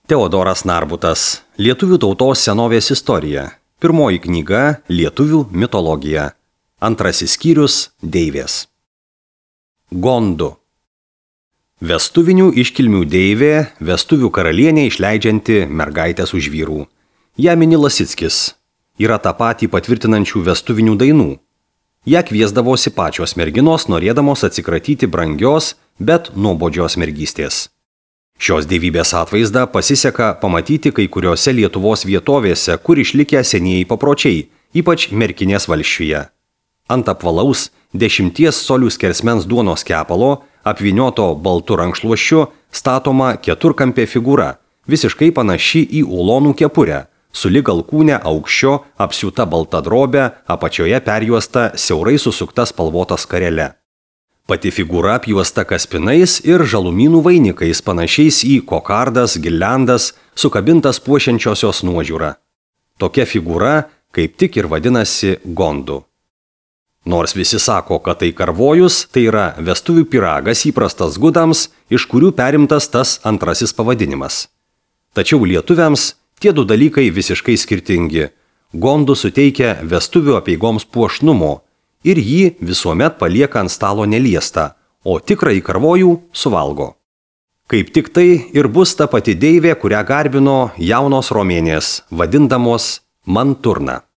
Teodoras Narbutas. Lietuvių tautos senovės istorija. Pirmoji knyga Lietuvių mitologija. Antrasis skyrius Deivės. Gondu. Vestuvinių iškilmių deivė, vestuvių karalienė išleidžianti mergaitės už vyrų. Ją mini Lasickis. Yra tą patį patvirtinančių vestuvinių dainų. Ją kviesdavosi pačios merginos, norėdamos atsikratyti brangios, bet nuobodžios mergystės. Šios dievybės atvaizdą pasiseka pamatyti kai kuriuose Lietuvos vietovėse, kur išlikę senieji papročiai, ypač Merkinės valsčiuje. Ant apvalaus 10 colių skersmens duonos kepalo, apvynioto baltu rankšluosčiu, statoma keturkampė figūra, visiškai panaši į ulonų kepurę, sulig alkūne aukščio apsiūta balta drobė, apačioje perjuosta siaurai susukta spalvota skarele. Pati figūra apjuosta kaspinais ir žalumynų vainikais panašiais į kokardas, girliandas, sukabintas puošiančiosios nuožiūrą. Tokia figūra kaip tik ir vadinasi gondu. Nors visi sako, kad tai karvojus, tai yra vestuvių pyragas įprastas gudams, iš kurių perimtas tas antrasis pavadinimas. Tačiau lietuviams tie du dalykai visiškai skirtingi. Gondu suteikia vestuvių apeigoms puošnumo ir jį visuomet palieka ant stalo neliestą, o tikrąjį karvojų suvalgo. Kaip tik tai ir bus ta pati deivė, kurią garbino jaunos romėnės, vadindamos Manturna.